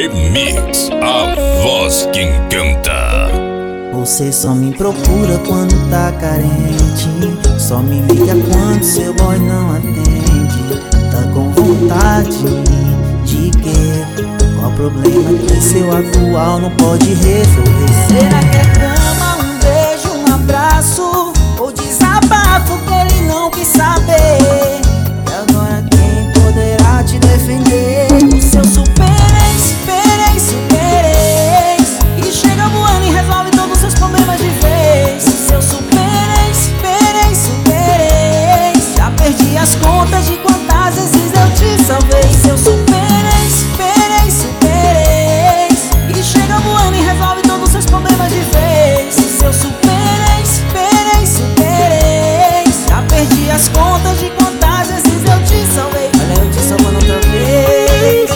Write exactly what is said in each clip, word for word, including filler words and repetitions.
Mix, a voz que encanta. Você só me procura quando tá carente, só me liga quando seu boy não atende. Tá com vontade de quê? Qual problema que seu atual não pode resolver? Será que é cama, um beijo, um abraço ou desabafo que ele não quis saber? E agora quem poderá te defender? O seu super ex, super ex, super ex, que chega voando e resolve todos os seus problemas de vez. O seu super ex, super ex, super ex, já perdi as contas de quantas vezes eu te salvei. Seu super ex, super ex, super ex, que chega voando e resolve todos os seus problemas de vez. O seu super ex, super ex, super ex, já perdi as contas de quantas vezes eu te salvei. Olha eu te salvando outra vez.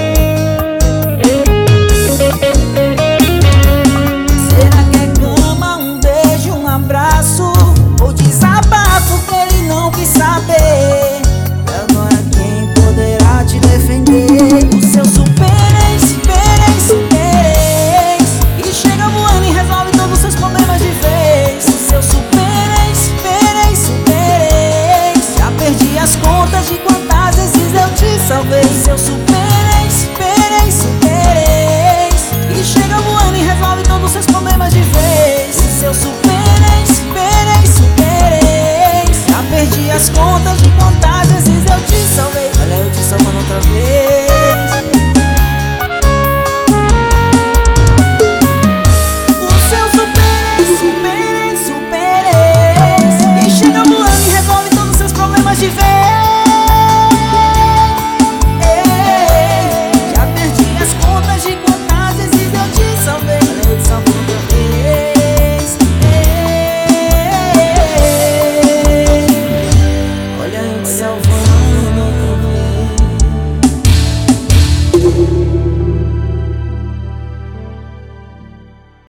Será que é cama, um beijo, um abraço ou desabafo que ele não quis saber? E agora quem poderá te defender? O seu super ex, super ex, super ex, que chega voando e resolve todos os seus problemas de vez. O seu super ex, super ex, super ex, já perdi as contas de quantas vezes eu te salvei. Seu super